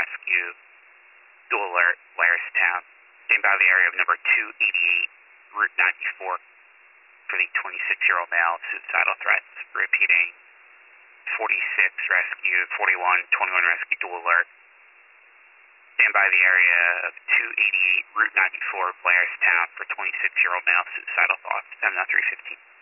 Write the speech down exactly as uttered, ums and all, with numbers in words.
rescue. Dual alert, Blairstown. Stand by the area of number two eighty-eight, Route ninety-four, for the twenty-six-year-old male, suicidal threats. Repeating, forty-six rescue, forty-one, twenty-one rescue, dual alert. Stand by the area of two eighty-eight, Route ninety-four, Blairstown, for twenty-six-year-old male, suicidal thoughts. M three fifteen.